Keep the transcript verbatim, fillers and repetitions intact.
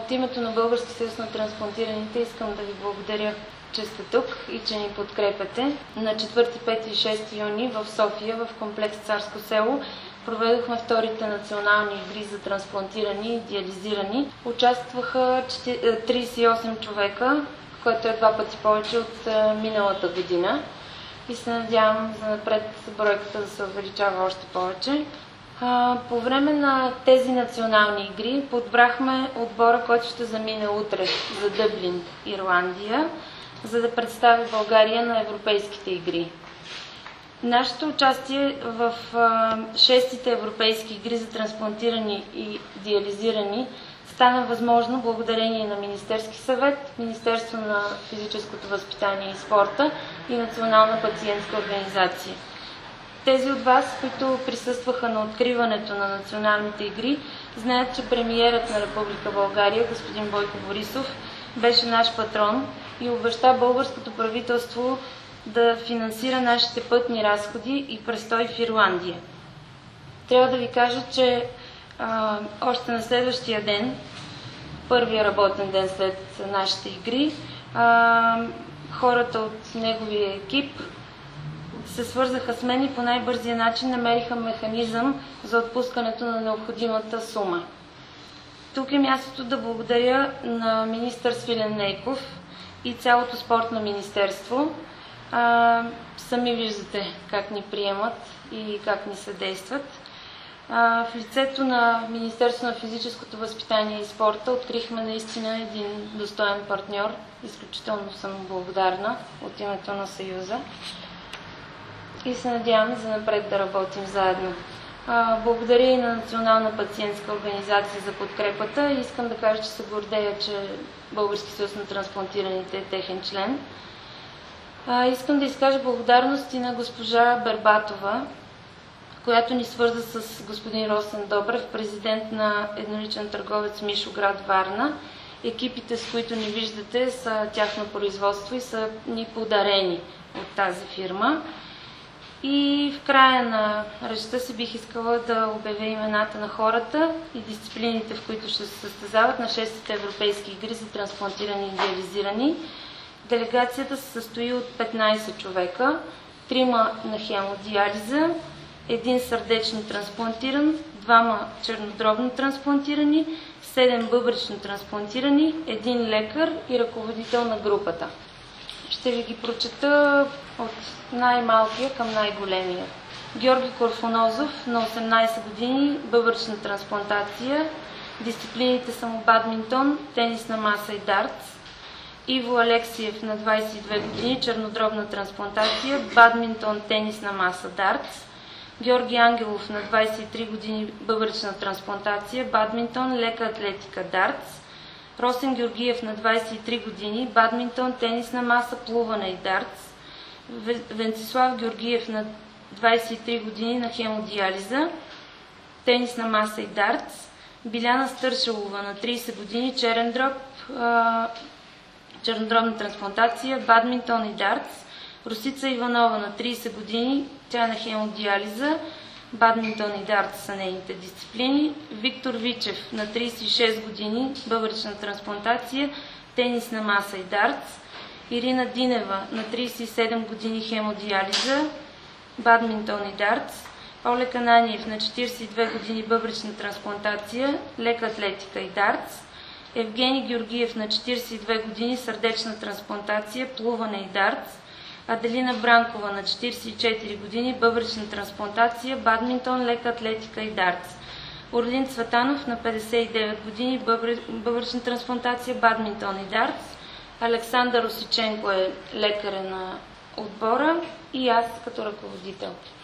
От името на Български съюз на трансплантираните искам да ви благодаря, че сте тук и че ни подкрепяте. На четвърти, пети и шести юни в София, в комплекс Царско село, проведохме вторите национални игри за трансплантирани и диализирани. Участваха тридесет и осем човека, което е два пъти повече от миналата година. И се надявам за напред бройката да се увеличава още повече. По време на тези национални игри подбрахме отбора, който ще замине утре за Дъблин, Ирландия, за да представи България на европейските игри. Нашето участие в шестите европейски игри за трансплантирани и диализирани стана възможно благодарение на Министерски съвет, Министерство на физическото възпитание и спорта и Национална пациентска организация. Тези от вас, които присъстваха на откриването на националните игри, знаят, че премиерът на Република България, господин Бойко Борисов, беше наш патрон и обеща българското правителство да финансира нашите пътни разходи и престой в Ирландия. Трябва да ви кажа, че а, още на следващия ден, първия работен ден след нашите игри, а, хората от неговия екип се свързаха с мен и по най-бързия начин намериха механизъм за отпускането на необходимата сума. Тук е мястото да благодаря на министър Свилен Нейков и цялото спортно министерство. А, сами виждате как ни приемат и как ни съдействат. А, в лицето на Министерство на физическото възпитание и спорта открихме наистина един достоен партньор. Изключително съм благодарна от името на Съюза и се надяваме за напред да работим заедно. А, благодаря и на Национална пациентска организация за подкрепата и искам да кажа, че се гордея, че Български съюз на трансплантираните е техен член. А, искам да изкажа благодарност и на госпожа Бербатова, която ни свърза с господин Росен Добрев, президент на едноличен търговец Мишо, град Варна. Екипите, с които ни виждате, са тяхно производство и са ни подарени от тази фирма. И в края на речта си бих искала да обявя имената на хората и дисциплините, в които ще се състезават на шестите европейски игри за трансплантирани и диализирани. Делегацията се състои от петнайсет човека, трима на хемодиализа, един сърдечно трансплантиран, двама чернодробно трансплантирани, седем бъбречно трансплантирани, един лекар и ръководител на групата. Ще ви ги прочета от най-малкия към най-големия. Георги Корфунозов на осемнайсет години, бъбречна трансплантация. Дисциплините са му бадминтон, тенис на маса и дартс. Иво Алексиев на двайсет и две години, чернодробна трансплантация, бадминтон, тенис на маса, дартс. Георги Ангелов на двайсет и три години, бъбречна трансплантация, бадминтон, лека атлетика, дартс. Росен Георгиев на двайсет и три години, бадминтон, тенис на маса, плуване и дартс. Венцислав Георгиев на двайсет и три години, на хемодиализа, тенис на маса и дартс. Биляна Стършелова на трийсет години, черен дроб, чернодробна трансплантация, бадминтон и дартс. Росица Иванова на трийсет години, тя е на хемодиализа, бадминтон и дартс са нейните дисциплини. Виктор Вичев на трийсет и шест години, бъбречна трансплантация, тенис на маса и дартс. Ирина Динева на трийсет и седем години, хемодиализа, бадминтон и дартс. Олег Ананиев на четирийсет и две години, бъбречна трансплантация, лека атлетика и дартс. Евгений Георгиев на четирийсет и две години, сърдечна трансплантация, плуване и дартс. Аделина Бранкова на четирийсет и четири години, бъбречна трансплантация, бадминтон, лека атлетика и дартс. Орлин Цветанов на петдесет и девет години, бъбречна трансплантация, бадминтон и дартс. Александър Осиченко е лекар на отбора и аз като ръководител.